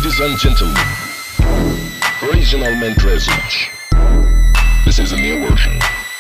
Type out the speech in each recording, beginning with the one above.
Ladies and gentlemen, original Mentrezich. This is a new version.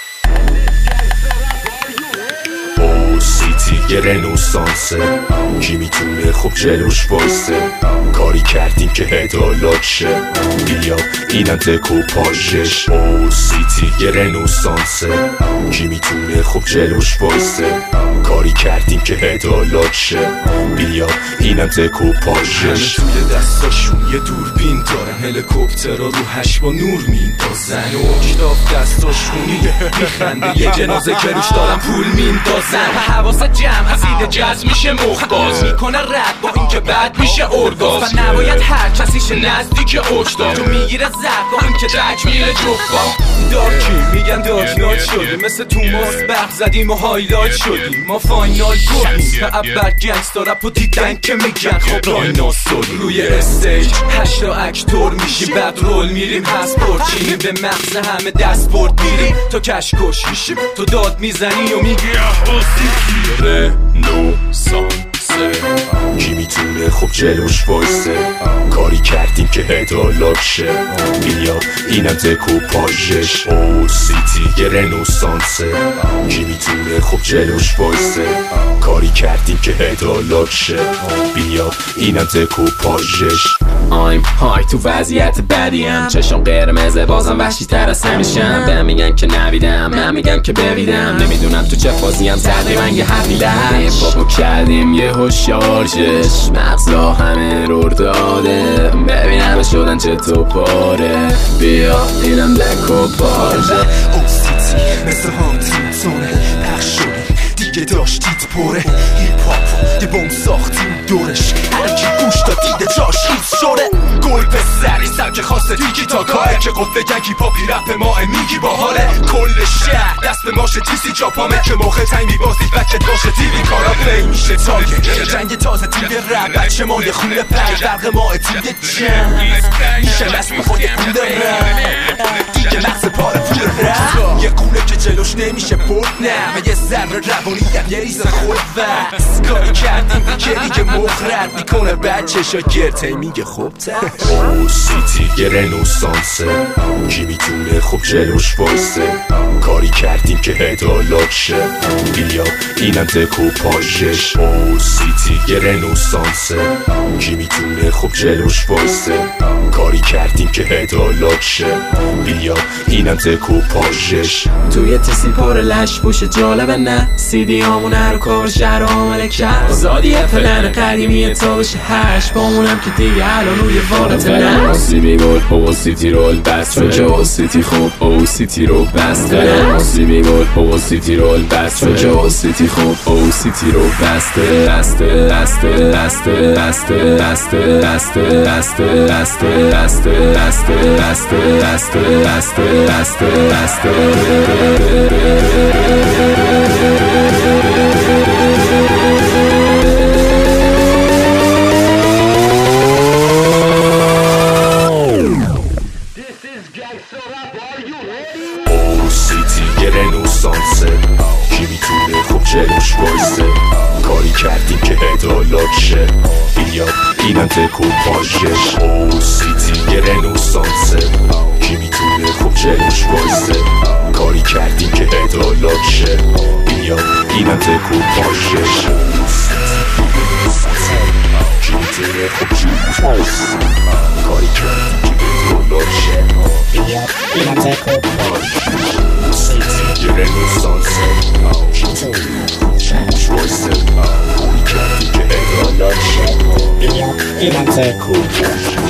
سیتی یه رنوسانسه، کی میتونه خوب جلوش وایسه؟ کاری کردیم که هدالات شه، بیا اینم تکو پاشش. سیتی یه رنوسانسه، کی میتونه خوب جلوش وایسه؟ کاری کردیم که هدالات شه، بیا اینم تکو پاشش. توی دستاشون یه دوربین دارن، هلیکوپترها رو هش با نور میندازن، اکتاف دستاشونیه میخنده، یه جنازه که روش دارن پول میندازن. حواست جمع از ایده جز میشه مخباز، میکنه رد با این که بعد میشه ارگاز، و نباید هر کسیش نزدیک اکتاف تو میگیره زد با این که رج میره جفا. دارکی میگن دارکنات شدیم، مثل توماس برق زدیم و هایلایت شدیم، ما فاینال گلیم و ابر گنگستا رپ و دیدن که میگن خب رایناسور. روی استیج 8 اکتور میشیم، بعد رول میریم هسپورت چینیم، به مغز همه دستپورت میریم تا کشکش میشیم. تو داد میزنی و میگی رنوسانسه، کی میتونه خوب جلوش وایسه؟ کاری کردیم که هدالات شه، بیا اینم تکو پاشش. سیتی یه رنوسانسه، کی میتونه خوب جلوش وایسه؟ کاری کردیم که هدالات شه، بیا اینم تکو پاشش. I'm high تو وضعیت بدیم، چشم قرمزه بازم وحشی تر از همیشم. به میگن که نویدم، من میگن که بویدم، نمیدونم تو چه فازیم تقریبا یه حقیلش. بابو کردیم یه شارژش، مغزا همه رور داده، ببینم شدن چه تو پاره، بیا اینم دکو پاشه. او سیتی مثل هانتینگتونه، پخش شدیم دیگه داشتید پره، هیپ هاپ یه بوم ساختیم دورش، هرکی گوش داد دیده جاش هیت شده. گل به سری سبک خاص دیگی تا کاره، که قفل گنگی پاپی رپ ما میگی باحاله. کل شهر دست به ماشه تیسی جاپامه، که موقع تنگ میبازی بکت باشه تیوی کارا پلی میشه تارگت. جنگ تازه تیم رپ بچه ما یه خونه پنج درق ما تیم جمع میشه نسل خود خود رپ دیگه مغز پاره پول رپ، یه قوله که جلوش نمیشه برد نه، و یه ذره روانیت یه ریز خود وست. کاری کردیم که دیگه مخرد میکنه بچه شا گرته میگه خوب تش. سیتی یه رنوسانسه، کی میتونه خوب جلوش وایسه؟ کاری کردیم که هدالات شه، بیا اینم تکو پاشش. سیتی یه رنوسانسه، کی میتونه خوب جلوش وایسه؟ کاری کردیم که هدالات شه، بیا اینم تکو پاشش. توی تیسی پر لش بوشه جالبه نه، سیدی همون هر کار شهر عامل کرد، زادی پلن قدیمیه تا بشه هش، با اونم که دیگه الان روی والت نه. آسیبی گل او سیتی رول بست، چون که او سیتی خوب او سیتی رو بسته. آسیبی گل او سیتی رول بست، چون که او سیتی خوب او سیتی رو بسته. بسته بسته بسته بسته بسته بسته بسته بسته بسته بسته بسته بسته بسته بسته سیتی یه رنوسانسه، کی میتونه خوب جلوش وایسه؟ کاری کردیم که هدالات شه، بیا اینم تکو پاشش. سیتی یه رنوسانسه، کی میتونه خوب جلوش وایسه؟ کاری کردیم که هدالات شه، بیا اینم تکو پاشش. کی میتونه خوب جلوش وایسه؟ کاری کردیم که هدالات شه، بیا اینم تکو پاشش. سیتی یه رنوسانسه، کی میتونه خوب جلوش وایسه؟ کاری کردیم که هدالات شه، بیا اینم تکو پاشش.